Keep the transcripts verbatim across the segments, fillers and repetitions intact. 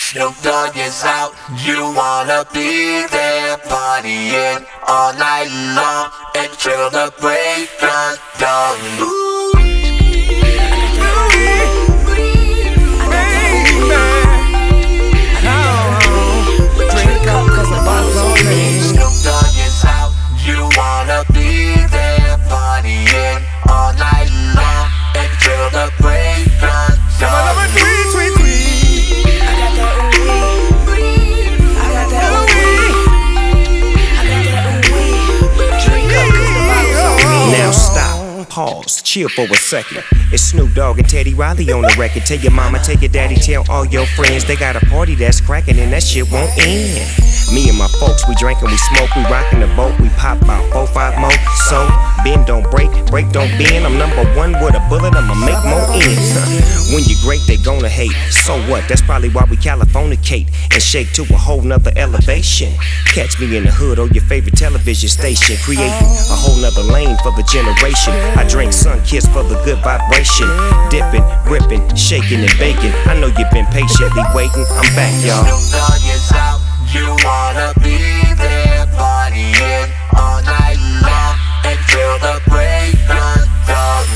Snoop Dogg is out, you wanna be there, partying all night long until the break of dawn. Ooh, drink up 'cause the bottle's on me. Snoop Dogg is out, you wanna be there, partying all night long until the break of dawn. Now stop, pause, chill for a second. It's Snoop Dogg and Teddy Riley on the record. Tell your mama, tell your daddy, tell all your friends. They got a party that's cracking and that shit won't end. Me and my folks, we drink and we smoke, we rockin' the boat, we pop about four, five more. So, bend don't break, break don't bend. I'm number one with a bullet, I'ma make more ends. When you're great, they gonna hate. So what? That's probably why we Californicate and shake to a whole nother elevation. Catch me in the hood or your favorite television station, creating a whole nother lane for the generation. I drink Sun-Kiss for the good vibration. Dipping, ripping, shaking and baking. I know you've been patiently waiting. I'm back, y'all. Snoop Dogg is out. You wanna be there, partying all night long until the break of dawn.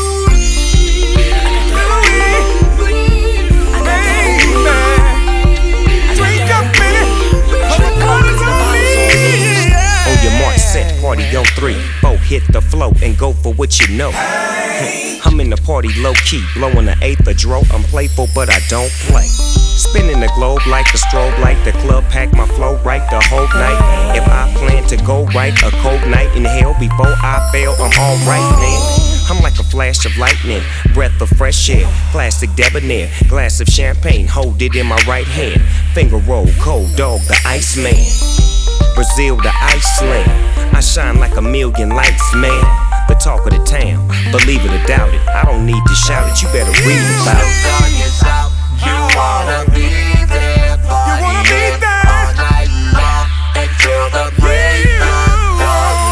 Drink up, minute, 'cause the party's on me. On your mark, set, party on three, four, hit the flow and go for what you know. I'm in the party low key, blowing the eighth of dro. I'm playful, but I don't play. Spinning the globe like a strobe light. The club pack my flow right the whole night. If I plan to go right, a cold night in hell before I fail, I'm alright, man. I'm like a flash of lightning, breath of fresh air, plastic debonair, glass of champagne, hold it in my right hand. Finger roll, cold dog, the Iceman. Brazil to Iceland, I shine like a million lights, man. The talk of the town, believe it or doubt it, I don't need to shout it, you better read about it. Snoop Dogg is out, you wanna be there, partying all night long until the break of dawn.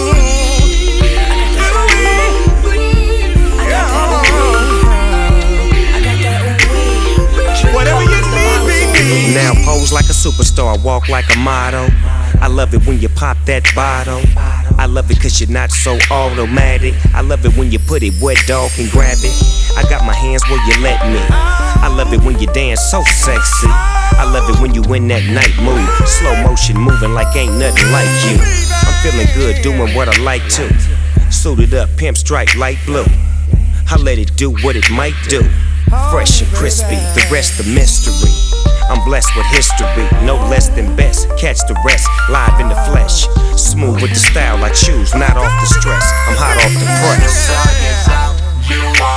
Whatever you need, baby. Now pose like a superstar, walk like a model. I love it when you pop that bottle. I love it cause you're not so automatic. I love it when you put it where dog can grab it. I got my hands where you let me. I love it when you dance so sexy. I love it when you in that night mood. Slow motion moving like ain't nothing like you. I'm feeling good doing what I like to. Suited up, pimp stripe, light blue. I let it do what it might do. Fresh and crispy, the rest a mystery. I'm blessed with history, no less than best. Catch the rest, live in the flesh. Smooth with the style I choose, not off the stress. I'm hot off the press. Snoop Dogg is out, you want